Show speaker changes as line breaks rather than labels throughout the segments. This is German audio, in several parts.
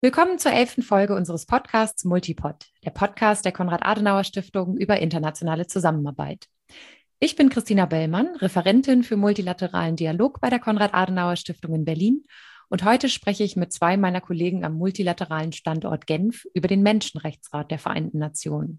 Willkommen zur 11. Folge unseres Podcasts Multipod, der Podcast der Konrad-Adenauer-Stiftung über internationale Zusammenarbeit. Ich bin Christina Bellmann, Referentin für multilateralen Dialog bei der Konrad-Adenauer-Stiftung in Berlin und heute spreche ich mit zwei meiner Kollegen am multilateralen Standort Genf über den Menschenrechtsrat der Vereinten Nationen.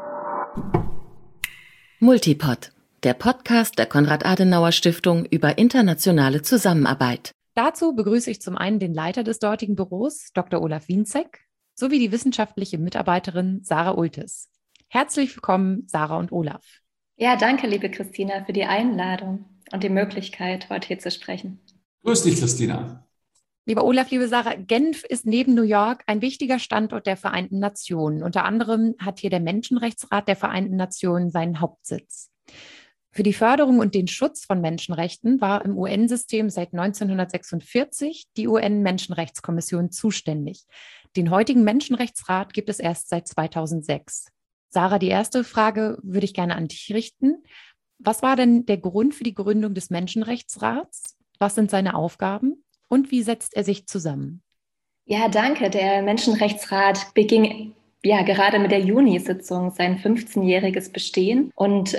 Multipod, der Podcast der Konrad-Adenauer-Stiftung über internationale Zusammenarbeit.
Dazu begrüße ich zum einen den Leiter des dortigen Büros, Dr. Olaf Wienzek, sowie die wissenschaftliche Mitarbeiterin Sarah Ultes. Herzlich willkommen, Sarah und Olaf.
Ja, danke, liebe Christina, für die Einladung und die Möglichkeit, heute hier zu sprechen.
Grüß dich, Christina.
Lieber Olaf, liebe Sarah, Genf ist neben New York ein wichtiger Standort der Vereinten Nationen. Unter anderem hat hier der Menschenrechtsrat der Vereinten Nationen seinen Hauptsitz. Für die Förderung und den Schutz von Menschenrechten war im UN-System seit 1946 die UN-Menschenrechtskommission zuständig. Den heutigen Menschenrechtsrat gibt es erst seit 2006. Sarah, die erste Frage würde ich gerne an dich richten. Was war denn der Grund für die Gründung des Menschenrechtsrats? Was sind seine Aufgaben und wie setzt er sich zusammen?
Ja, danke. Der Menschenrechtsrat beging gerade mit der Juni-Sitzung sein 15-jähriges Bestehen. Und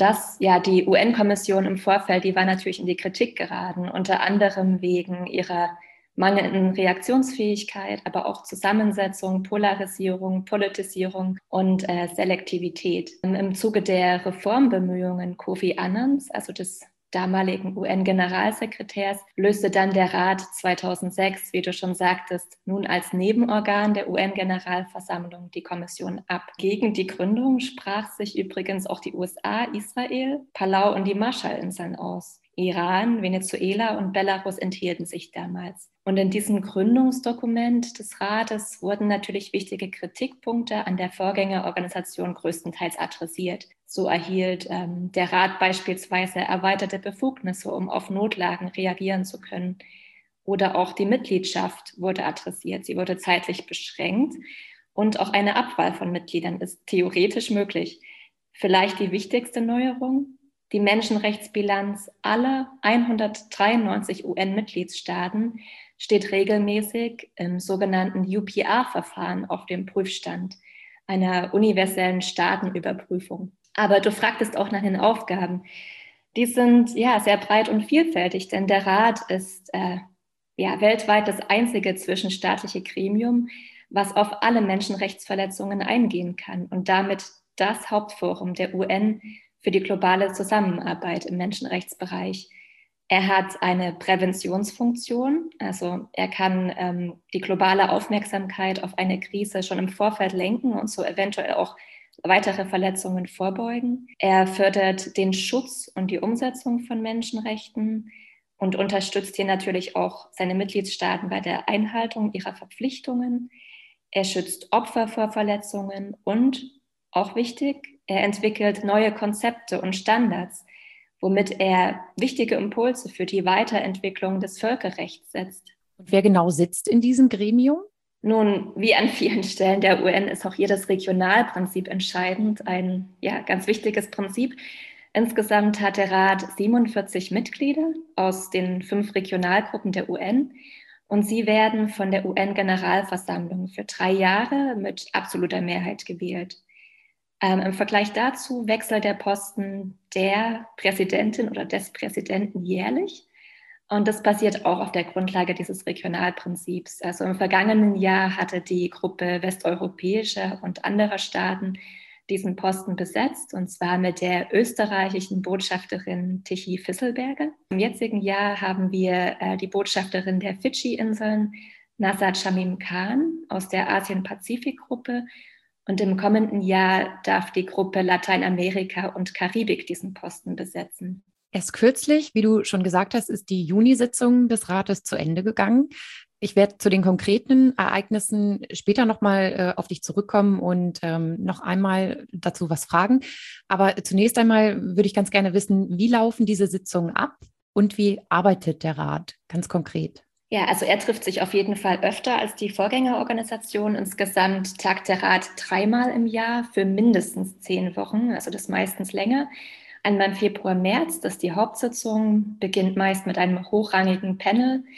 die UN-Kommission im Vorfeld, die war natürlich in die Kritik geraten, unter anderem wegen ihrer mangelnden Reaktionsfähigkeit, aber auch Zusammensetzung, Polarisierung, Politisierung und Selektivität. Im Zuge der Reformbemühungen Kofi Annans, also des damaligen UN-Generalsekretärs, löste dann der Rat 2006, wie du schon sagtest, nun als Nebenorgan der UN-Generalversammlung die Kommission ab. Gegen die Gründung sprach sich übrigens auch die USA, Israel, Palau und die Marshallinseln aus. Iran, Venezuela und Belarus enthielten sich damals. Und in diesem Gründungsdokument des Rates wurden natürlich wichtige Kritikpunkte an der Vorgängerorganisation größtenteils adressiert. So erhielt der Rat beispielsweise erweiterte Befugnisse, um auf Notlagen reagieren zu können. Oder auch die Mitgliedschaft wurde adressiert. Sie wurde zeitlich beschränkt und auch eine Abwahl von Mitgliedern ist theoretisch möglich. Vielleicht die wichtigste Neuerung: die Menschenrechtsbilanz aller 193 UN-Mitgliedstaaten steht regelmäßig im sogenannten UPR-Verfahren auf dem Prüfstand, einer universellen Staatenüberprüfung. Aber du fragtest auch nach den Aufgaben. Die sind sehr breit und vielfältig, denn der Rat ist weltweit das einzige zwischenstaatliche Gremium, was auf alle Menschenrechtsverletzungen eingehen kann und damit das Hauptforum der UN für die globale Zusammenarbeit im Menschenrechtsbereich. Er hat eine Präventionsfunktion, also er kann die globale Aufmerksamkeit auf eine Krise schon im Vorfeld lenken und so eventuell auch weitere Verletzungen vorbeugen. Er fördert den Schutz und die Umsetzung von Menschenrechten und unterstützt hier natürlich auch seine Mitgliedstaaten bei der Einhaltung ihrer Verpflichtungen. Er schützt Opfer vor Verletzungen und, auch wichtig, er entwickelt neue Konzepte und Standards, womit er wichtige Impulse für die Weiterentwicklung des Völkerrechts setzt.
Und wer genau sitzt in diesem Gremium?
Nun, wie an vielen Stellen der UN ist auch hier das Regionalprinzip entscheidend, ein ganz wichtiges Prinzip. Insgesamt hat der Rat 47 Mitglieder aus den 5 Regionalgruppen der UN und sie werden von der UN-Generalversammlung für 3 Jahre mit absoluter Mehrheit gewählt. Im Vergleich dazu wechselt der Posten der Präsidentin oder des Präsidenten jährlich. Und das basiert auch auf der Grundlage dieses Regionalprinzips. Also im vergangenen Jahr hatte die Gruppe westeuropäischer und anderer Staaten diesen Posten besetzt, und zwar mit der österreichischen Botschafterin Tichy Fisselberger. Im jetzigen Jahr haben wir die Botschafterin der Fidschi-Inseln, Nazar Shamim Khan aus der Asien-Pazifik-Gruppe. Und im kommenden Jahr darf die Gruppe Lateinamerika und Karibik diesen Posten besetzen.
Erst kürzlich, wie du schon gesagt hast, ist die Juni-Sitzung des Rates zu Ende gegangen. Ich werde zu den konkreten Ereignissen später nochmal auf dich zurückkommen und noch einmal dazu was fragen. Aber zunächst einmal würde ich ganz gerne wissen, wie laufen diese Sitzungen ab und wie arbeitet der Rat ganz konkret?
Ja, also er trifft sich auf jeden Fall öfter als die Vorgängerorganisation. Insgesamt tagt der Rat 3-mal im Jahr für mindestens 10 Wochen, also das meistens länger. Einmal im Februar, März, das ist die Hauptsitzung, beginnt meist mit einem hochrangigen Panel.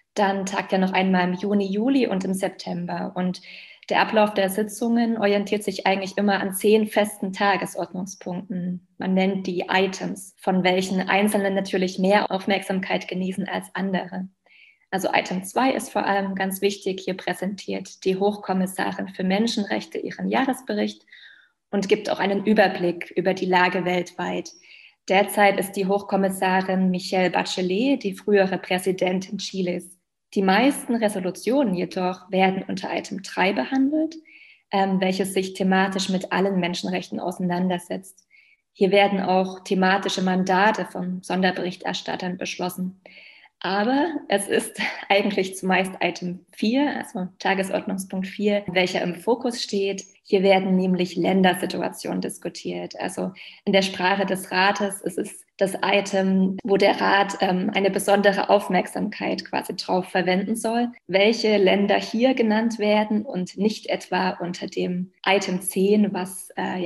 Dann tagt er noch einmal im Juni, Juli und im September. Und der Ablauf der Sitzungen orientiert sich eigentlich immer an 10 festen Tagesordnungspunkten. Man nennt die Items, von welchen einzelne natürlich mehr Aufmerksamkeit genießen als andere. Also Item 2 ist vor allem ganz wichtig. Hier präsentiert die Hochkommissarin für Menschenrechte ihren Jahresbericht und gibt auch einen Überblick über die Lage weltweit. Derzeit ist die Hochkommissarin Michelle Bachelet die frühere Präsidentin Chiles. Die meisten Resolutionen jedoch werden unter Item 3 behandelt, welches sich thematisch mit allen Menschenrechten auseinandersetzt. Hier werden auch thematische Mandate von Sonderberichterstattern beschlossen. Aber es ist eigentlich zumeist Item 4, also Tagesordnungspunkt 4, welcher im Fokus steht. Hier werden nämlich Ländersituationen diskutiert. Also in der Sprache des Rates ist es das Item, wo der Rat eine besondere Aufmerksamkeit quasi drauf verwenden soll, welche Länder hier genannt werden und nicht etwa unter dem Item 10, was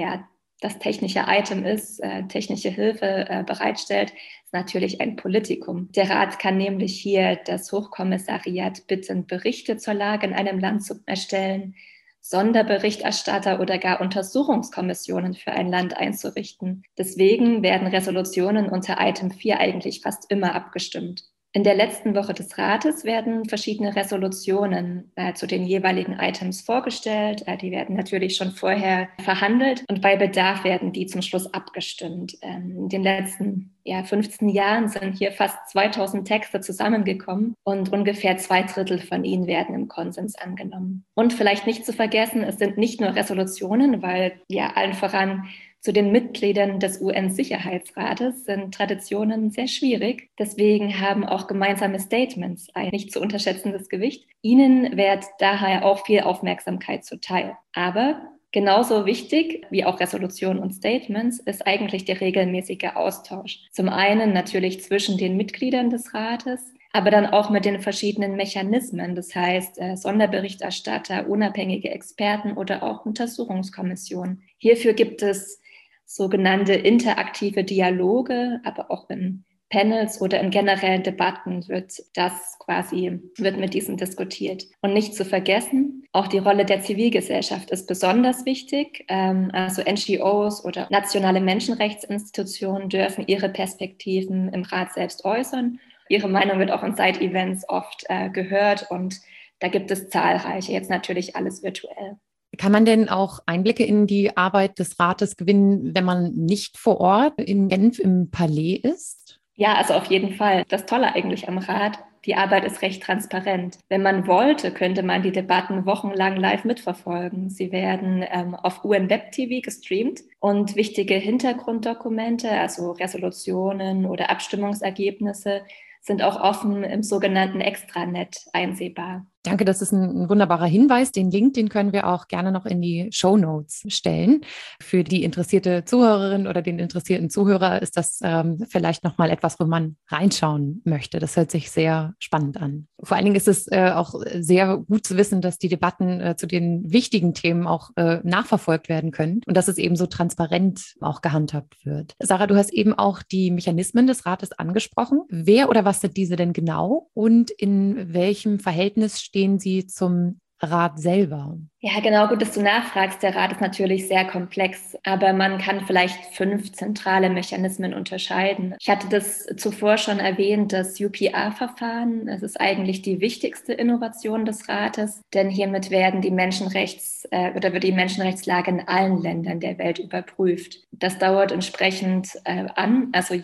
das technische Item ist, technische Hilfe bereitstellt, ist natürlich ein Politikum. Der Rat kann nämlich hier das Hochkommissariat bitten, Berichte zur Lage in einem Land zu erstellen, Sonderberichterstatter oder gar Untersuchungskommissionen für ein Land einzurichten. Deswegen werden Resolutionen unter Item 4 eigentlich fast immer abgestimmt. In der letzten Woche des Rates werden verschiedene Resolutionen zu den jeweiligen Items vorgestellt. Die werden natürlich schon vorher verhandelt und bei Bedarf werden die zum Schluss abgestimmt. In den letzten 15 Jahren sind hier fast 2000 Texte zusammengekommen und ungefähr 2/3 von ihnen werden im Konsens angenommen. Und vielleicht nicht zu vergessen, es sind nicht nur Resolutionen, weil allen voran zu den Mitgliedern des UN-Sicherheitsrates sind Traditionen sehr schwierig. Deswegen haben auch gemeinsame Statements ein nicht zu unterschätzendes Gewicht. Ihnen wird daher auch viel Aufmerksamkeit zuteil. Aber genauso wichtig wie auch Resolutionen und Statements ist eigentlich der regelmäßige Austausch. Zum einen natürlich zwischen den Mitgliedern des Rates, aber dann auch mit den verschiedenen Mechanismen, das heißt Sonderberichterstatter, unabhängige Experten oder auch Untersuchungskommissionen. Hierfür gibt es sogenannte interaktive Dialoge, aber auch in Panels oder in generellen Debatten wird mit diesen diskutiert. Und nicht zu vergessen, auch die Rolle der Zivilgesellschaft ist besonders wichtig. Also NGOs oder nationale Menschenrechtsinstitutionen dürfen ihre Perspektiven im Rat selbst äußern. Ihre Meinung wird auch in Side-Events oft gehört und da gibt es zahlreiche, jetzt natürlich alles virtuell.
Kann man denn auch Einblicke in die Arbeit des Rates gewinnen, wenn man nicht vor Ort in Genf im Palais ist?
Ja, also auf jeden Fall. Das Tolle eigentlich am Rat, die Arbeit ist recht transparent. Wenn man wollte, könnte man die Debatten wochenlang live mitverfolgen. Sie werden auf UN Web TV gestreamt und wichtige Hintergrunddokumente, also Resolutionen oder Abstimmungsergebnisse, sind auch offen im sogenannten Extranet einsehbar.
Danke, das ist ein wunderbarer Hinweis. Den Link, den können wir auch gerne noch in die Shownotes stellen. Für die interessierte Zuhörerin oder den interessierten Zuhörer ist das vielleicht nochmal etwas, wo man reinschauen möchte. Das hört sich sehr spannend an. Vor allen Dingen ist es auch sehr gut zu wissen, dass die Debatten zu den wichtigen Themen auch nachverfolgt werden können und dass es eben so transparent auch gehandhabt wird. Sarah, du hast eben auch die Mechanismen des Rates angesprochen. Wer oder was sind diese denn genau und in welchem Verhältnis stehen sie zum Rat selber?
Ja, genau, gut, dass du nachfragst. Der Rat ist natürlich sehr komplex, aber man kann vielleicht 5 zentrale Mechanismen unterscheiden. Ich hatte das zuvor schon erwähnt, das UPR-Verfahren. Es ist eigentlich die wichtigste Innovation des Rates, denn hiermit wird die Menschenrechtslage in allen Ländern der Welt überprüft. Das dauert entsprechend an, also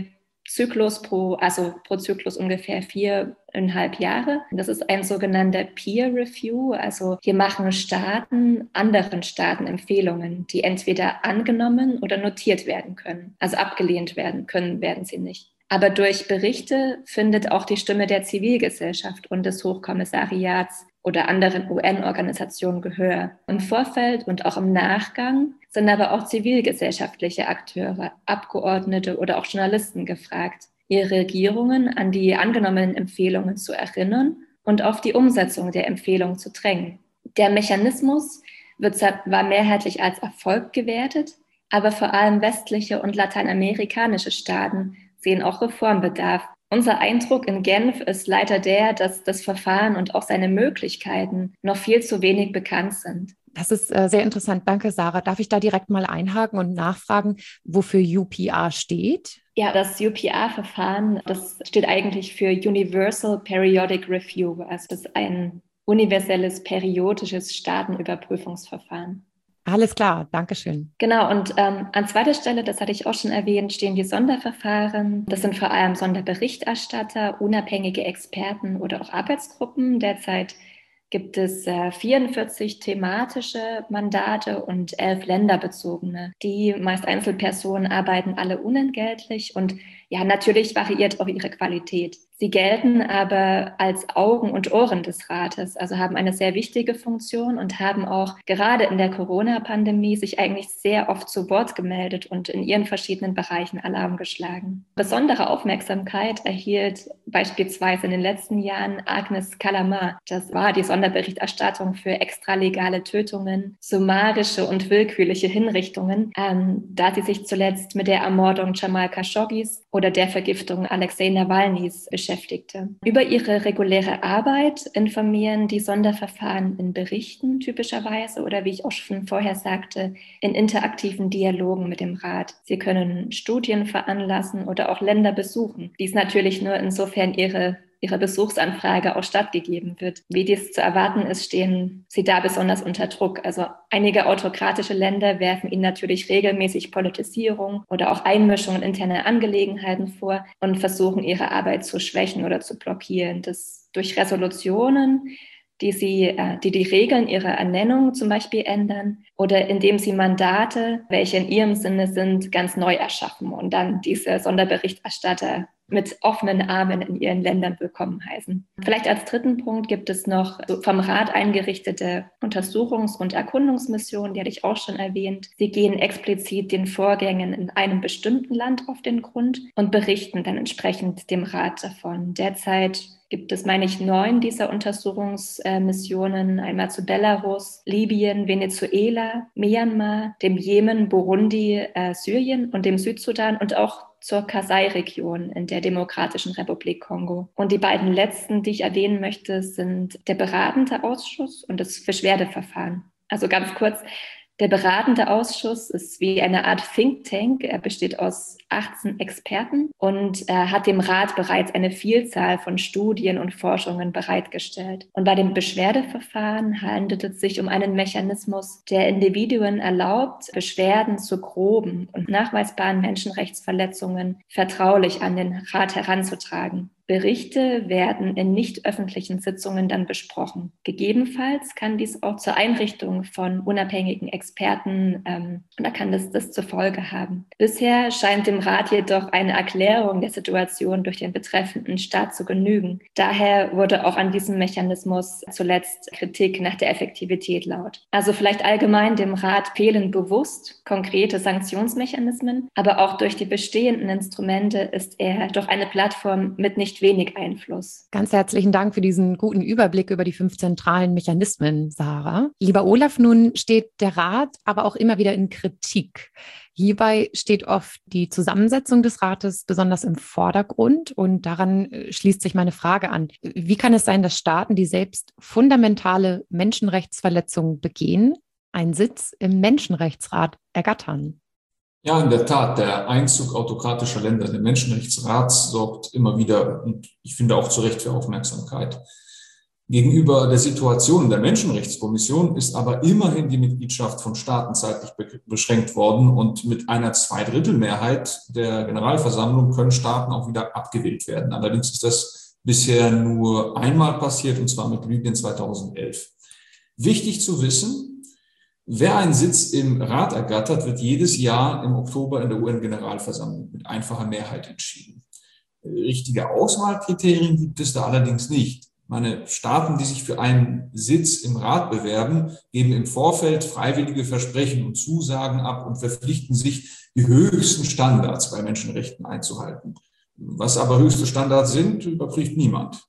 pro Zyklus ungefähr 4,5 Jahre. Das ist ein sogenannter Peer Review. Also hier machen Staaten anderen Staaten Empfehlungen, die entweder angenommen oder notiert werden können. Also abgelehnt werden können, werden sie nicht. Aber durch Berichte findet auch die Stimme der Zivilgesellschaft und des Hochkommissariats oder anderen UN-Organisationen Gehör. Im Vorfeld und auch im Nachgang sind aber auch zivilgesellschaftliche Akteure, Abgeordnete oder auch Journalisten gefragt, ihre Regierungen an die angenommenen Empfehlungen zu erinnern und auf die Umsetzung der Empfehlungen zu drängen. Der Mechanismus war mehrheitlich als Erfolg gewertet, aber vor allem westliche und lateinamerikanische Staaten sehen auch Reformbedarf. Unser Eindruck in Genf ist leider der, dass das Verfahren und auch seine Möglichkeiten noch viel zu wenig bekannt sind.
Das ist sehr interessant. Danke, Sarah. Darf ich da direkt mal einhaken und nachfragen, wofür UPR steht?
Ja, das UPR-Verfahren, das steht eigentlich für Universal Periodic Review. Also das ist ein universelles periodisches Staatenüberprüfungsverfahren.
Alles klar, Dankeschön.
Genau, und an zweiter Stelle, das hatte ich auch schon erwähnt, stehen die Sonderverfahren. Das sind vor allem Sonderberichterstatter, unabhängige Experten oder auch Arbeitsgruppen. Derzeit gibt es 44 thematische Mandate und 11 länderbezogene. Die meist Einzelpersonen arbeiten alle unentgeltlich und ja, natürlich variiert auch ihre Qualität. Sie gelten aber als Augen und Ohren des Rates, also haben eine sehr wichtige Funktion und haben auch gerade in der Corona-Pandemie sich eigentlich sehr oft zu Wort gemeldet und in ihren verschiedenen Bereichen Alarm geschlagen. Besondere Aufmerksamkeit erhielt beispielsweise in den letzten Jahren Agnes Callamard. Das war die Sonderberichterstattung für extralegale Tötungen, summarische und willkürliche Hinrichtungen, da sie sich zuletzt mit der Ermordung Jamal Khashoggis oder der Vergiftung Alexei Nawalnys beschäftigte. Über ihre reguläre Arbeit informieren die Sonderverfahren in Berichten typischerweise oder wie ich auch schon vorher sagte, in interaktiven Dialogen mit dem Rat. Sie können Studien veranlassen oder auch Länder besuchen. Dies natürlich nur insofern ihre Besuchsanfrage auch stattgegeben wird. Wie dies zu erwarten ist, stehen sie da besonders unter Druck. Also einige autokratische Länder werfen ihnen natürlich regelmäßig Politisierung oder auch Einmischung in interne Angelegenheiten vor und versuchen, ihre Arbeit zu schwächen oder zu blockieren. Das durch Resolutionen, die die Regeln ihrer Ernennung zum Beispiel ändern oder indem sie Mandate, welche in ihrem Sinne sind, ganz neu erschaffen und dann diese Sonderberichterstatter mit offenen Armen in ihren Ländern willkommen heißen. Vielleicht als dritten Punkt gibt es noch vom Rat eingerichtete Untersuchungs- und Erkundungsmissionen, die hatte ich auch schon erwähnt. Sie gehen explizit den Vorgängen in einem bestimmten Land auf den Grund und berichten dann entsprechend dem Rat davon. Derzeit gibt es, meine ich, 9 dieser Untersuchungsmissionen, einmal zu Belarus, Libyen, Venezuela, Myanmar, dem Jemen, Burundi, Syrien und dem Südsudan und auch zur Kasai-Region in der Demokratischen Republik Kongo. Und die beiden letzten, die ich erwähnen möchte, sind der beratende Ausschuss und das Beschwerdeverfahren. Also ganz kurz, der beratende Ausschuss ist wie eine Art Think Tank. Er besteht aus 18 Experten und hat dem Rat bereits eine Vielzahl von Studien und Forschungen bereitgestellt. Und bei dem Beschwerdeverfahren handelt es sich um einen Mechanismus, der Individuen erlaubt, Beschwerden zu groben und nachweisbaren Menschenrechtsverletzungen vertraulich an den Rat heranzutragen. Berichte werden in nicht öffentlichen Sitzungen dann besprochen. Gegebenenfalls kann dies auch zur Einrichtung von unabhängigen Experten oder kann das zur Folge haben. Bisher scheint dem Rat jedoch eine Erklärung der Situation durch den betreffenden Staat zu genügen. Daher wurde auch an diesem Mechanismus zuletzt Kritik nach der Effektivität laut. Also vielleicht allgemein, dem Rat fehlen bewusst konkrete Sanktionsmechanismen, aber auch durch die bestehenden Instrumente ist er doch eine Plattform mit nicht wenig Einfluss.
Ganz herzlichen Dank für diesen guten Überblick über die 5 zentralen Mechanismen, Sarah. Lieber Olaf, nun steht der Rat aber auch immer wieder in Kritik. Hierbei steht oft die Zusammensetzung des Rates besonders im Vordergrund und daran schließt sich meine Frage an. Wie kann es sein, dass Staaten, die selbst fundamentale Menschenrechtsverletzungen begehen, einen Sitz im Menschenrechtsrat ergattern?
Ja, in der Tat, der Einzug autokratischer Länder in den Menschenrechtsrat sorgt immer wieder, und ich finde auch zu Recht, für Aufmerksamkeit. Gegenüber der Situation der Menschenrechtskommission ist aber immerhin die Mitgliedschaft von Staaten zeitlich beschränkt worden und mit einer Zweidrittelmehrheit der Generalversammlung können Staaten auch wieder abgewählt werden. Allerdings ist das bisher nur einmal passiert, und zwar mit Libyen 2011. Wichtig zu wissen: Wer einen Sitz im Rat ergattert, wird jedes Jahr im Oktober in der UN-Generalversammlung mit einfacher Mehrheit entschieden. Richtige Auswahlkriterien gibt es da allerdings nicht. Meine Staaten, die sich für einen Sitz im Rat bewerben, geben im Vorfeld freiwillige Versprechen und Zusagen ab und verpflichten sich, die höchsten Standards bei Menschenrechten einzuhalten. Was aber höchste Standards sind, überprüft niemand.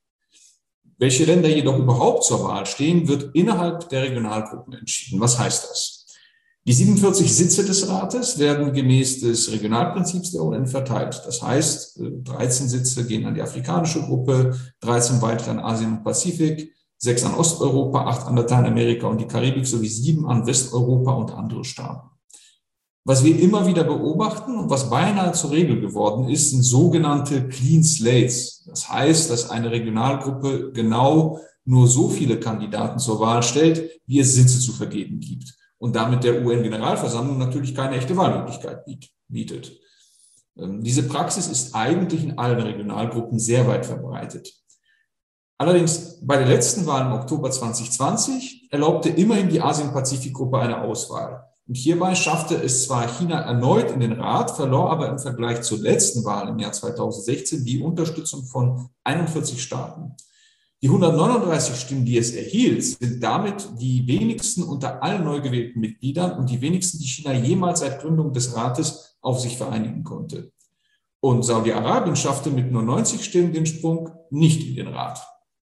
Welche Länder jedoch überhaupt zur Wahl stehen, wird innerhalb der Regionalgruppen entschieden. Was heißt das? Die 47 Sitze des Rates werden gemäß des Regionalprinzips der UN verteilt. Das heißt, 13 Sitze gehen an die afrikanische Gruppe, 13 weitere an Asien und Pazifik, 6 an Osteuropa, 8 an Lateinamerika und die Karibik sowie 7 an Westeuropa und andere Staaten. Was wir immer wieder beobachten und was beinahe zur Regel geworden ist, sind sogenannte Clean Slates. Das heißt, dass eine Regionalgruppe genau nur so viele Kandidaten zur Wahl stellt, wie es Sitze zu vergeben gibt und damit der UN-Generalversammlung natürlich keine echte Wahlmöglichkeit bietet. Diese Praxis ist eigentlich in allen Regionalgruppen sehr weit verbreitet. Allerdings bei der letzten Wahl im Oktober 2020 erlaubte immerhin die Asien-Pazifik-Gruppe eine Auswahl. Und hierbei schaffte es zwar China erneut in den Rat, verlor aber im Vergleich zur letzten Wahl im Jahr 2016 die Unterstützung von 41 Staaten. Die 139 Stimmen, die es erhielt, sind damit die wenigsten unter allen neu gewählten Mitgliedern und die wenigsten, die China jemals seit Gründung des Rates auf sich vereinigen konnte. Und Saudi-Arabien schaffte mit nur 90 Stimmen den Sprung nicht in den Rat.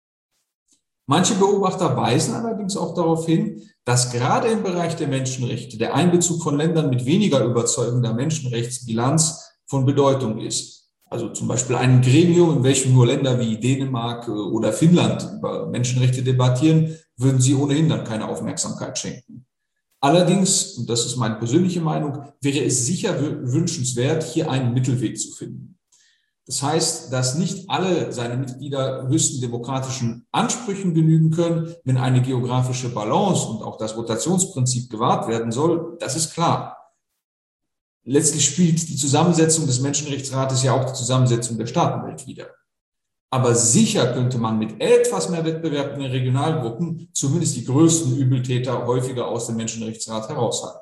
Manche Beobachter weisen allerdings auch darauf hin, dass gerade im Bereich der Menschenrechte der Einbezug von Ländern mit weniger überzeugender Menschenrechtsbilanz von Bedeutung ist. Also zum Beispiel ein Gremium, in welchem nur Länder wie Dänemark oder Finnland über Menschenrechte debattieren, würden sie ohnehin dann keine Aufmerksamkeit schenken. Allerdings, und das ist meine persönliche Meinung, wäre es sicher wünschenswert, hier einen Mittelweg zu finden. Das heißt, dass nicht alle seine Mitglieder höchsten demokratischen Ansprüchen genügen können, wenn eine geografische Balance und auch das Rotationsprinzip gewahrt werden soll, das ist klar. Letztlich spielt die Zusammensetzung des Menschenrechtsrates ja auch die Zusammensetzung der Staatenwelt wider. Aber sicher könnte man mit etwas mehr Wettbewerb in den Regionalgruppen zumindest die größten Übeltäter häufiger aus dem Menschenrechtsrat heraushalten.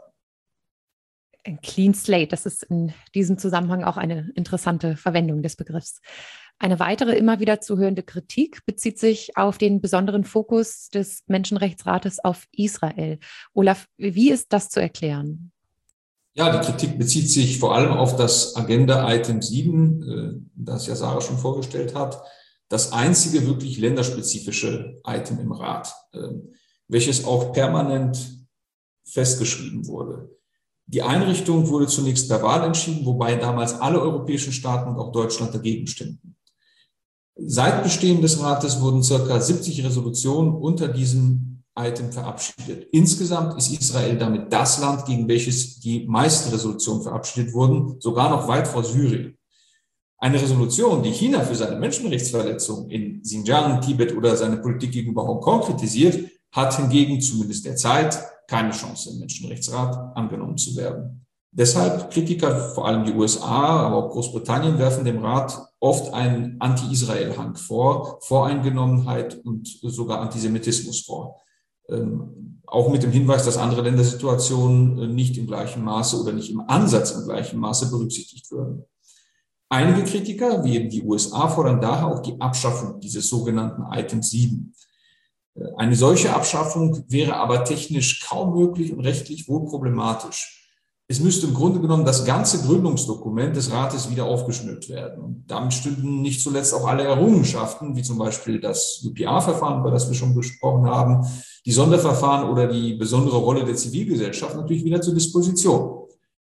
Ein Clean Slate, das ist in diesem Zusammenhang auch eine interessante Verwendung des Begriffs. Eine weitere immer wieder zu hörende Kritik bezieht sich auf den besonderen Fokus des Menschenrechtsrates auf Israel. Olaf, wie ist das zu erklären?
Ja, die Kritik bezieht sich vor allem auf das Agenda-Item 7, das ja Sarah schon vorgestellt hat, das einzige wirklich länderspezifische Item im Rat, welches auch permanent festgeschrieben wurde. Die Einrichtung wurde zunächst per Wahl entschieden, wobei damals alle europäischen Staaten und auch Deutschland dagegen stimmten. Seit Bestehen des Rates wurden ca. 70 Resolutionen unter diesem Item verabschiedet. Insgesamt ist Israel damit das Land, gegen welches die meisten Resolutionen verabschiedet wurden, sogar noch weit vor Syrien. Eine Resolution, die China für seine Menschenrechtsverletzungen in Xinjiang, Tibet oder seine Politik gegenüber Hongkong kritisiert, hat hingegen zumindest derzeit keine Chance im Menschenrechtsrat angenommen zu werden. Deshalb Kritiker, vor allem die USA, aber auch Großbritannien, werfen dem Rat oft einen Anti-Israel-Hang vor, Voreingenommenheit und sogar Antisemitismus vor. Auch mit dem Hinweis, dass andere Ländersituationen nicht im gleichen Maße oder nicht im Ansatz im gleichen Maße berücksichtigt würden. Einige Kritiker, wie eben die USA, fordern daher auch die Abschaffung dieses sogenannten Item 7. Eine solche Abschaffung wäre aber technisch kaum möglich und rechtlich wohl problematisch. Es müsste im Grunde genommen das ganze Gründungsdokument des Rates wieder aufgeschnürt werden. Und damit stünden nicht zuletzt auch alle Errungenschaften, wie zum Beispiel das UPR-Verfahren, über das wir schon gesprochen haben, die Sonderverfahren oder die besondere Rolle der Zivilgesellschaft natürlich wieder zur Disposition.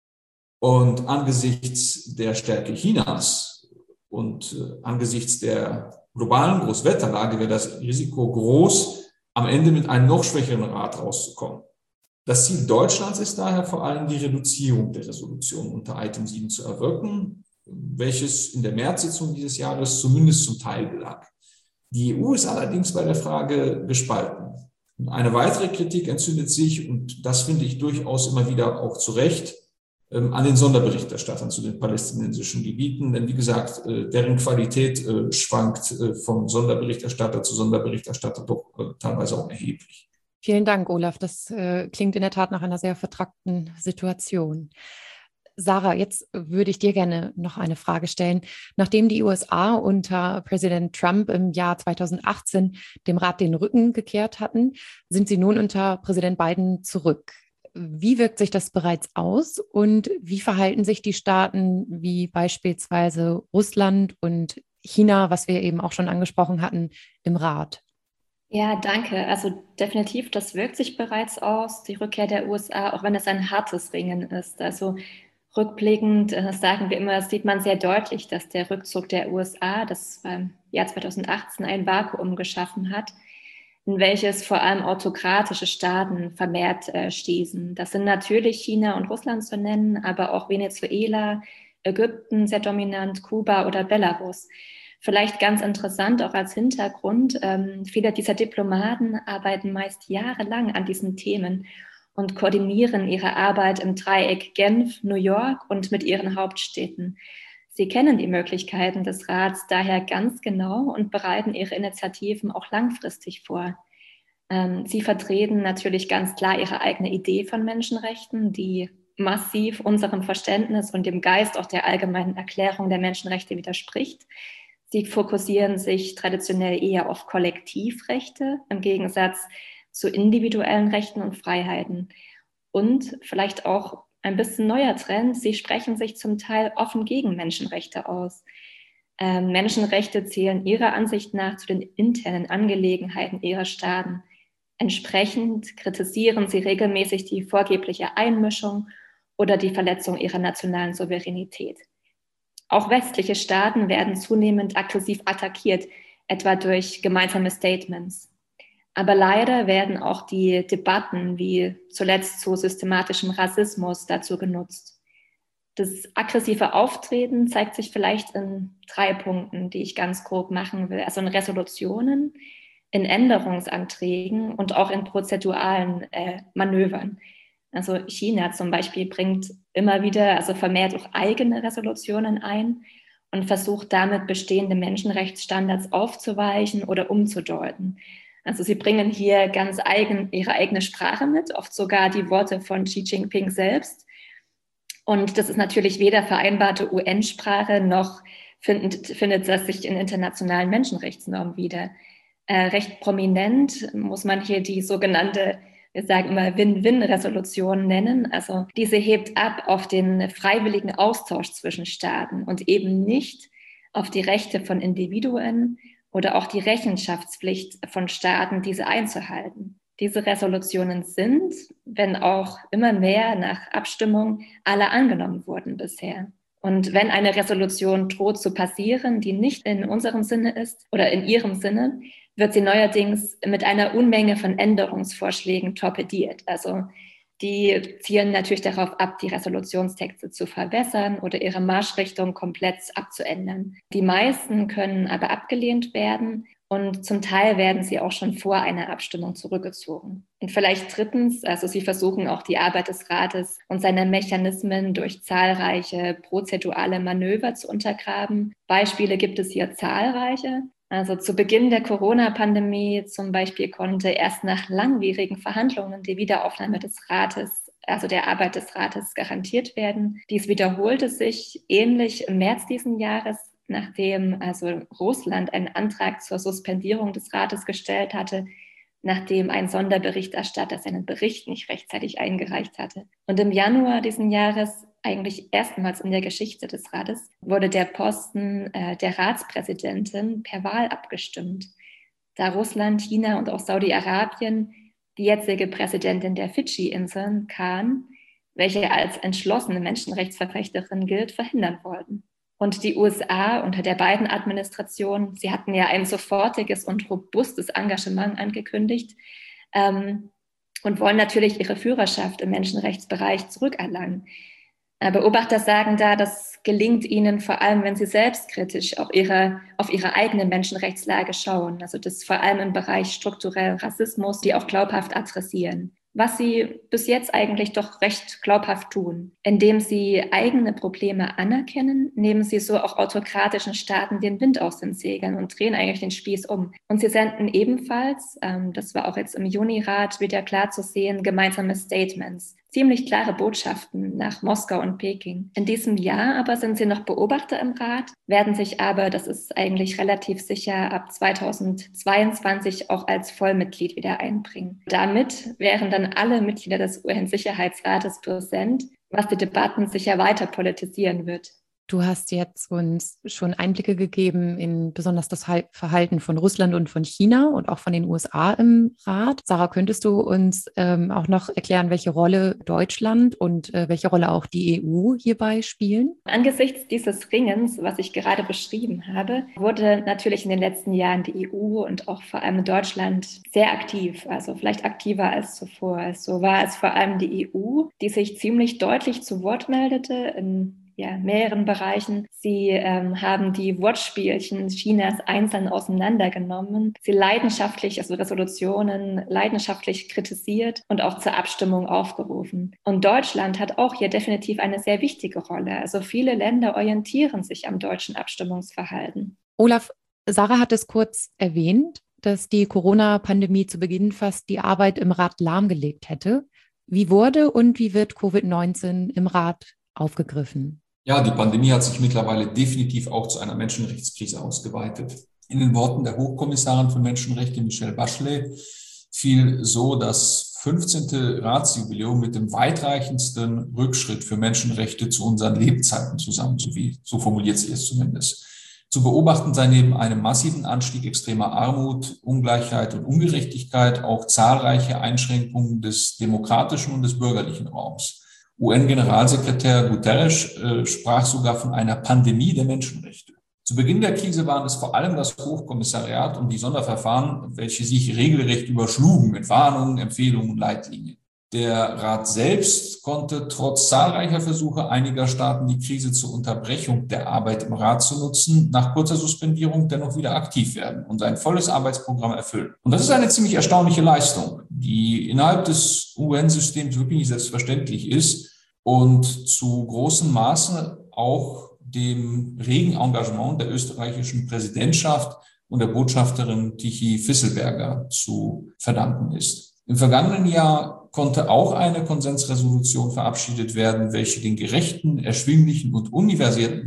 Und angesichts der Stärke Chinas und angesichts der globalen Großwetterlage wäre das Risiko groß, am Ende mit einem noch schwächeren Rat rauszukommen. Das Ziel Deutschlands ist daher vor allem die Reduzierung der Resolution unter Item 7 zu erwirken, welches in der Märzsitzung dieses Jahres zumindest zum Teil gelang. Die EU ist allerdings bei der Frage gespalten. Eine weitere Kritik entzündet sich, und das finde ich durchaus immer wieder auch zu Recht, an den Sonderberichterstattern zu den palästinensischen Gebieten. Denn wie gesagt, deren Qualität schwankt vom Sonderberichterstatter zu Sonderberichterstatter doch teilweise auch erheblich.
Vielen Dank, Olaf. Das klingt in der Tat nach einer sehr vertrackten Situation. Sarah, jetzt würde ich dir gerne noch eine Frage stellen. Nachdem die USA unter Präsident Trump im Jahr 2018 dem Rat den Rücken gekehrt hatten, sind sie nun unter Präsident Biden zurück. Wie wirkt sich das bereits aus und wie verhalten sich die Staaten wie beispielsweise Russland und China, was wir eben auch schon angesprochen hatten, im Rat?
Ja, danke. Also definitiv, das wirkt sich bereits aus, die Rückkehr der USA, auch wenn es ein hartes Ringen ist. Also rückblickend, das sagen wir immer, sieht man sehr deutlich, dass der Rückzug der USA, das im Jahr 2018 ein Vakuum geschaffen hat, in welches vor allem autokratische Staaten vermehrt stießen. Das sind natürlich China und Russland zu nennen, aber auch Venezuela, Ägypten sehr dominant, Kuba oder Belarus. Vielleicht ganz interessant auch als Hintergrund, viele dieser Diplomaten arbeiten meist jahrelang an diesen Themen und koordinieren ihre Arbeit im Dreieck Genf, New York und mit ihren Hauptstädten. Sie kennen die Möglichkeiten des Rats daher ganz genau und bereiten ihre Initiativen auch langfristig vor. Sie vertreten natürlich ganz klar ihre eigene Idee von Menschenrechten, die massiv unserem Verständnis und dem Geist auch der allgemeinen Erklärung der Menschenrechte widerspricht. Sie fokussieren sich traditionell eher auf Kollektivrechte im Gegensatz zu individuellen Rechten und Freiheiten. Und vielleicht auch ein bisschen neuer Trend, sie sprechen sich zum Teil offen gegen Menschenrechte aus. Menschenrechte zählen ihrer Ansicht nach zu den internen Angelegenheiten ihrer Staaten. Entsprechend kritisieren sie regelmäßig die vorgebliche Einmischung oder die Verletzung ihrer nationalen Souveränität. Auch westliche Staaten werden zunehmend aggressiv attackiert, etwa durch gemeinsame Statements. Aber leider werden auch die Debatten, wie zuletzt zu systematischem Rassismus, dazu genutzt. Das aggressive Auftreten zeigt sich vielleicht in 3 Punkten, die ich ganz grob machen will. Also in Resolutionen, in Änderungsanträgen und auch in prozeduralen Manövern. Also China zum Beispiel bringt immer wieder, also vermehrt auch eigene Resolutionen ein und versucht damit bestehende Menschenrechtsstandards aufzuweichen oder umzudeuten. Also sie bringen hier ganz ihre eigene Sprache mit, oft sogar die Worte von Xi Jinping selbst. Und das ist natürlich weder vereinbarte UN-Sprache noch findet das sich in internationalen Menschenrechtsnormen wieder. Recht prominent muss man hier die sogenannte, wir sagen immer Win-Win-Resolution nennen. Also diese hebt ab auf den freiwilligen Austausch zwischen Staaten und eben nicht auf die Rechte von Individuen oder auch die Rechenschaftspflicht von Staaten, diese einzuhalten. Diese Resolutionen sind, wenn auch immer mehr nach Abstimmung, alle angenommen wurden bisher. Und wenn eine Resolution droht zu passieren, die nicht in unserem Sinne ist oder in ihrem Sinne, wird sie neuerdings mit einer Unmenge von Änderungsvorschlägen torpediert. Also die zielen natürlich darauf ab, die Resolutionstexte zu verbessern oder ihre Marschrichtung komplett abzuändern. Die meisten können aber abgelehnt werden und zum Teil werden sie auch schon vor einer Abstimmung zurückgezogen. Und vielleicht drittens, also sie versuchen auch die Arbeit des Rates und seine Mechanismen durch zahlreiche prozedurale Manöver zu untergraben. Beispiele gibt es hier zahlreiche. Also zu Beginn der Corona-Pandemie zum Beispiel konnte erst nach langwierigen Verhandlungen die Wiederaufnahme des Rates, also der Arbeit des Rates, garantiert werden. Dies wiederholte sich ähnlich im März diesen Jahres, nachdem also Russland einen Antrag zur Suspendierung des Rates gestellt hatte, nachdem ein Sonderberichterstatter seinen Bericht nicht rechtzeitig eingereicht hatte. Und im Januar diesen Jahres, eigentlich erstmals in der Geschichte des Rates, wurde der Posten der Ratspräsidentin per Wahl abgestimmt, da Russland, China und auch Saudi-Arabien die jetzige Präsidentin der Fidschi-Inseln, Khan, welche als entschlossene Menschenrechtsverfechterin gilt, verhindern wollten. Und die USA unter der Biden-Administration, sie hatten ja ein sofortiges und robustes Engagement angekündigt und wollen natürlich ihre Führerschaft im Menschenrechtsbereich zurückerlangen. Beobachter sagen da, das gelingt ihnen vor allem, wenn sie selbstkritisch auf ihre eigene Menschenrechtslage schauen. Also das vor allem im Bereich strukturellen Rassismus, die auch glaubhaft adressieren. Was sie bis jetzt eigentlich doch recht glaubhaft tun. Indem sie eigene Probleme anerkennen, nehmen sie so auch autokratischen Staaten den Wind aus den Segeln und drehen eigentlich den Spieß um. Und sie senden ebenfalls, das war auch jetzt im Juni-Rat wieder klar zu sehen, gemeinsame Statements. Ziemlich klare Botschaften nach Moskau und Peking. In diesem Jahr aber sind sie noch Beobachter im Rat, werden sich aber, das ist eigentlich relativ sicher, ab 2022 auch als Vollmitglied wieder einbringen. Damit wären dann alle Mitglieder des UN-Sicherheitsrates präsent, was die Debatten sicher weiter politisieren wird.
Du hast jetzt uns schon Einblicke gegeben in besonders das Verhalten von Russland und von China und auch von den USA im Rat. Sarah, könntest du uns auch noch erklären, welche Rolle Deutschland und welche Rolle auch die EU hierbei spielen?
Angesichts dieses Ringens, was ich gerade beschrieben habe, wurde natürlich in den letzten Jahren die EU und auch vor allem Deutschland sehr aktiv, also vielleicht aktiver als zuvor. So war es vor allem die EU, die sich ziemlich deutlich zu Wort meldete in mehreren Bereichen. Sie haben die Wortspielchen Chinas einzeln auseinandergenommen, sie leidenschaftlich, also Resolutionen leidenschaftlich kritisiert und auch zur Abstimmung aufgerufen. Und Deutschland hat auch hier definitiv eine sehr wichtige Rolle. Also viele Länder orientieren sich am deutschen Abstimmungsverhalten.
Olaf, Sarah hat es kurz erwähnt, dass die Corona-Pandemie zu Beginn fast die Arbeit im Rat lahmgelegt hätte. Wie wurde und wie wird Covid-19 im Rat aufgegriffen?
Ja, die Pandemie hat sich mittlerweile definitiv auch zu einer Menschenrechtskrise ausgeweitet. In den Worten der Hochkommissarin für Menschenrechte Michelle Bachelet fiel so das 15. Ratsjubiläum mit dem weitreichendsten Rückschritt für Menschenrechte zu unseren Lebzeiten zusammen, so formuliert sie es zumindest. Zu beobachten sei neben einem massiven Anstieg extremer Armut, Ungleichheit und Ungerechtigkeit auch zahlreiche Einschränkungen des demokratischen und des bürgerlichen Raums. UN-Generalsekretär Guterres sprach sogar von einer Pandemie der Menschenrechte. Zu Beginn der Krise waren es vor allem das Hochkommissariat und die Sonderverfahren, welche sich regelrecht überschlugen mit Warnungen, Empfehlungen und Leitlinien. Der Rat selbst konnte trotz zahlreicher Versuche einiger Staaten, die Krise zur Unterbrechung der Arbeit im Rat zu nutzen, nach kurzer Suspendierung dennoch wieder aktiv werden und sein volles Arbeitsprogramm erfüllen. Und das ist eine ziemlich erstaunliche Leistung, die innerhalb des UN-Systems wirklich nicht selbstverständlich ist und zu großem Maße auch dem regen Engagement der österreichischen Präsidentschaft und der Botschafterin Tichy Fisselberger zu verdanken ist. Im vergangenen Jahr konnte auch eine Konsensresolution verabschiedet werden, welche den gerechten, erschwinglichen und universellen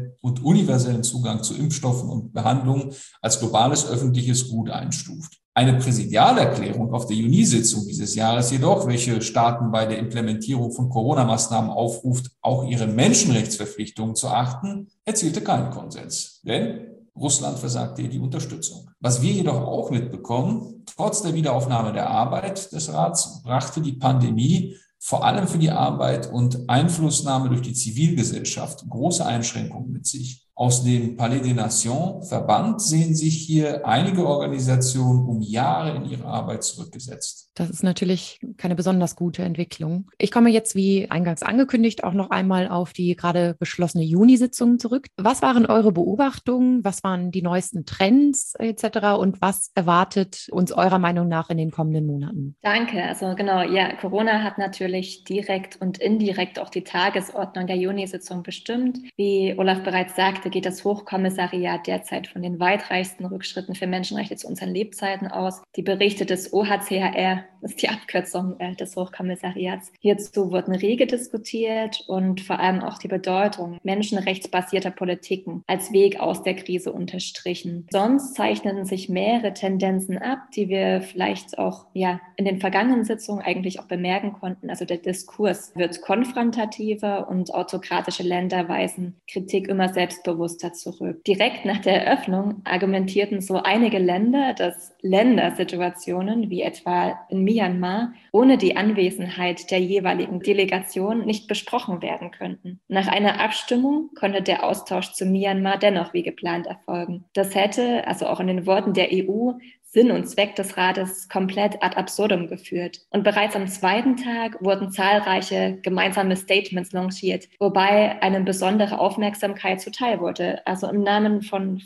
Zugang zu Impfstoffen und Behandlungen als globales öffentliches Gut einstuft. Eine Präsidialerklärung auf der Juni-Sitzung dieses Jahres jedoch, welche Staaten bei der Implementierung von Corona-Maßnahmen aufruft, auch ihre Menschenrechtsverpflichtungen zu achten, erzielte keinen Konsens. Denn Russland versagte ihr die Unterstützung. Was wir jedoch auch mitbekommen, trotz der Wiederaufnahme der Arbeit des Rats brachte die Pandemie vor allem für die Arbeit und Einflussnahme durch die Zivilgesellschaft große Einschränkungen mit sich. Aus dem Palais des Nations Verband sehen sich hier einige Organisationen um Jahre in ihre Arbeit zurückgesetzt.
Das ist natürlich keine besonders gute Entwicklung. Ich komme jetzt, wie eingangs angekündigt, auch noch einmal auf die gerade beschlossene Juni-Sitzung zurück. Was waren eure Beobachtungen? Was waren die neuesten Trends etc.? Und was erwartet uns eurer Meinung nach in den kommenden Monaten?
Danke. Also genau, ja, Corona hat natürlich direkt und indirekt auch die Tagesordnung der Juni-Sitzung bestimmt. Wie Olaf bereits sagte, geht das Hochkommissariat derzeit von den weitreichsten Rückschritten für Menschenrechte zu unseren Lebzeiten aus. Die Berichte des OHCHR, das ist die Abkürzung des Hochkommissariats, hierzu wurden rege diskutiert und vor allem auch die Bedeutung menschenrechtsbasierter Politiken als Weg aus der Krise unterstrichen. Sonst zeichneten sich mehrere Tendenzen ab, die wir vielleicht auch in den vergangenen Sitzungen eigentlich auch bemerken konnten. Also der Diskurs wird konfrontativer und autokratische Länder weisen Kritik immer selbstbewusster zurück. Direkt nach der Eröffnung argumentierten so einige Länder, dass Ländersituationen wie etwa in Myanmar ohne die Anwesenheit der jeweiligen Delegation nicht besprochen werden könnten. Nach einer Abstimmung konnte der Austausch zu Myanmar dennoch wie geplant erfolgen. Das hätte, also auch in den Worten der EU, Sinn und Zweck des Rates komplett ad absurdum geführt. Und bereits am zweiten Tag wurden zahlreiche gemeinsame Statements lanciert, wobei eine besondere Aufmerksamkeit zuteil wurde. Also im Namen von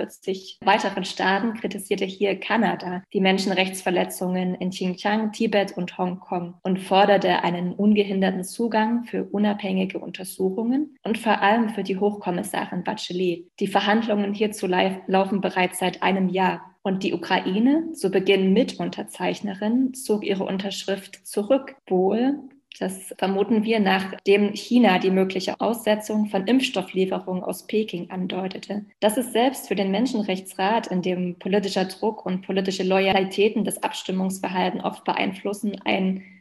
44 weiteren Staaten kritisierte hier Kanada die Menschenrechtsverletzungen in Xinjiang, Tibet und Hongkong und forderte einen ungehinderten Zugang für unabhängige Untersuchungen und vor allem für die Hochkommissarin Bachelet. Die Verhandlungen hierzu laufen bereits seit einem Jahr. Und die Ukraine, zu Beginn Mitunterzeichnerin, zog ihre Unterschrift zurück, wohl, das vermuten wir, nachdem China die mögliche Aussetzung von Impfstofflieferungen aus Peking andeutete. Das ist selbst für den Menschenrechtsrat, in dem politischer Druck und politische Loyalitäten das Abstimmungsverhalten oft beeinflussen, ein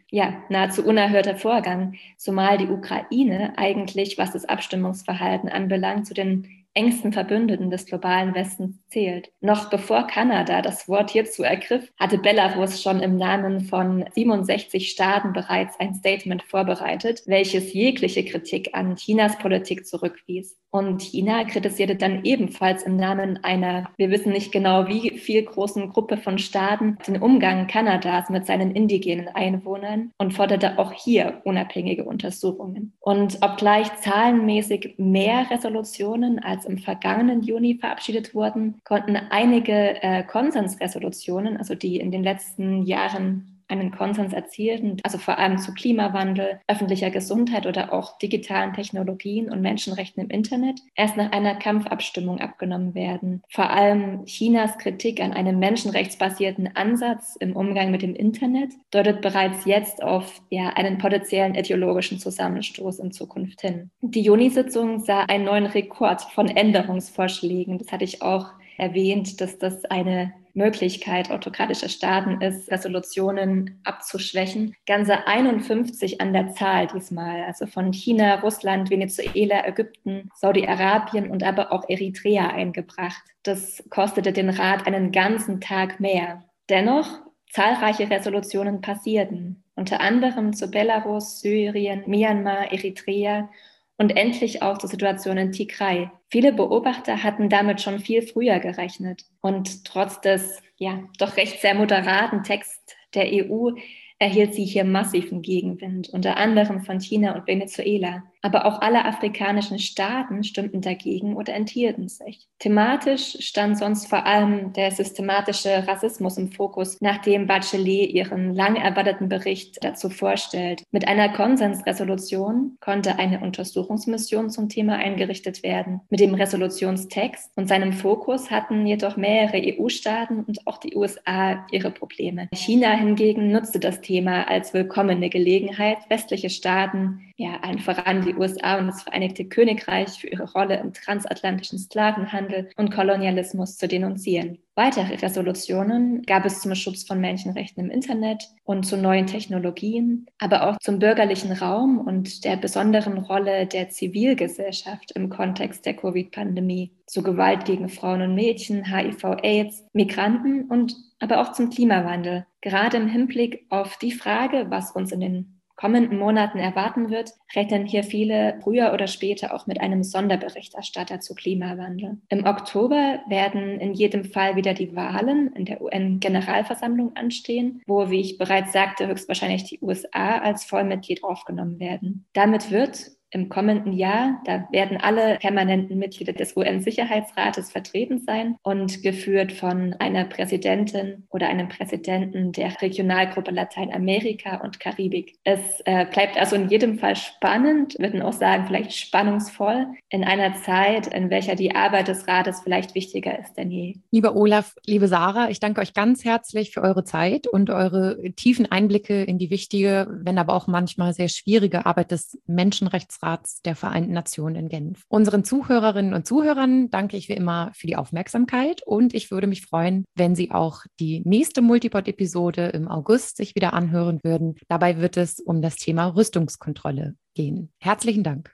nahezu unerhörter Vorgang, zumal die Ukraine eigentlich, was das Abstimmungsverhalten anbelangt, zu den engsten Verbündeten des globalen Westens zählt. Noch bevor Kanada das Wort hierzu ergriff, hatte Belarus schon im Namen von 67 Staaten bereits ein Statement vorbereitet, welches jegliche Kritik an Chinas Politik zurückwies. Und China kritisierte dann ebenfalls im Namen einer, wir wissen nicht genau wie viel großen Gruppe von Staaten, den Umgang Kanadas mit seinen indigenen Einwohnern und forderte auch hier unabhängige Untersuchungen. Und obgleich zahlenmäßig mehr Resolutionen als im vergangenen Juni verabschiedet wurden, konnten einige Konsensresolutionen, also die in den letzten Jahren einen Konsens erzielten, also vor allem zu Klimawandel, öffentlicher Gesundheit oder auch digitalen Technologien und Menschenrechten im Internet, erst nach einer Kampfabstimmung abgenommen werden. Vor allem Chinas Kritik an einem menschenrechtsbasierten Ansatz im Umgang mit dem Internet deutet bereits jetzt auf einen potenziellen ideologischen Zusammenstoß in Zukunft hin. Die Juni-Sitzung sah einen neuen Rekord von Änderungsvorschlägen. Das hatte ich auch erwähnt, dass das eine Möglichkeit autokratischer Staaten ist, Resolutionen abzuschwächen. Ganze 51 an der Zahl diesmal, also von China, Russland, Venezuela, Ägypten, Saudi-Arabien und aber auch Eritrea eingebracht. Das kostete den Rat einen ganzen Tag mehr. Dennoch, zahlreiche Resolutionen passierten, unter anderem zu Belarus, Syrien, Myanmar, Eritrea und endlich auch zur Situation in Tigray. Viele Beobachter hatten damit schon viel früher gerechnet. Und trotz des doch recht sehr moderaten Texts der EU erhielt sie hier massiven Gegenwind, unter anderem von China und Venezuela. Aber auch alle afrikanischen Staaten stimmten dagegen oder enthielten sich. Thematisch stand sonst vor allem der systematische Rassismus im Fokus, nachdem Bachelet ihren lang erwarteten Bericht dazu vorstellt. Mit einer Konsensresolution konnte eine Untersuchungsmission zum Thema eingerichtet werden. Mit dem Resolutionstext und seinem Fokus hatten jedoch mehrere EU-Staaten und auch die USA ihre Probleme. China hingegen nutzte das Thema als willkommene Gelegenheit, westliche Staaten, allen voran die USA und das Vereinigte Königreich, für ihre Rolle im transatlantischen Sklavenhandel und Kolonialismus zu denunzieren. Weitere Resolutionen gab es zum Schutz von Menschenrechten im Internet und zu neuen Technologien, aber auch zum bürgerlichen Raum und der besonderen Rolle der Zivilgesellschaft im Kontext der Covid-Pandemie, zu Gewalt gegen Frauen und Mädchen, HIV/AIDS, Migranten und aber auch zum Klimawandel. Gerade im Hinblick auf die Frage, was uns in den kommenden Monaten erwarten wird, rechnen hier viele früher oder später auch mit einem Sonderberichterstatter zu Klimawandel. Im Oktober werden in jedem Fall wieder die Wahlen in der UN-Generalversammlung anstehen, wo, wie ich bereits sagte, höchstwahrscheinlich die USA als Vollmitglied aufgenommen werden. Damit wird im kommenden Jahr, da werden alle permanenten Mitglieder des UN-Sicherheitsrates vertreten sein und geführt von einer Präsidentin oder einem Präsidenten der Regionalgruppe Lateinamerika und Karibik. Es bleibt also in jedem Fall spannend, würden auch sagen, vielleicht spannungsvoll, in einer Zeit, in welcher die Arbeit des Rates vielleicht wichtiger ist denn je.
Lieber Olaf, liebe Sarah, ich danke euch ganz herzlich für eure Zeit und eure tiefen Einblicke in die wichtige, wenn aber auch manchmal sehr schwierige Arbeit des Menschenrechtsrats der Vereinten Nationen in Genf. Unseren Zuhörerinnen und Zuhörern danke ich wie immer für die Aufmerksamkeit und ich würde mich freuen, wenn Sie auch die nächste Multipod-Episode im August sich wieder anhören würden. Dabei wird es um das Thema Rüstungskontrolle gehen. Herzlichen Dank.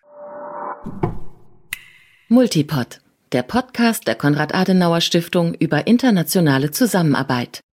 Multipod, der Podcast der Konrad-Adenauer-Stiftung über internationale Zusammenarbeit.